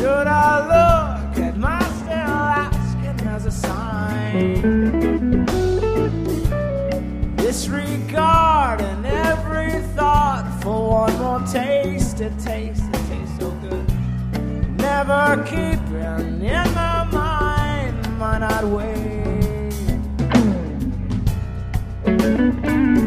Should I look at my still asking as a sign? Disregarding every thought for one more taste. It tastes so good. Never keeping in my mind, might not wait.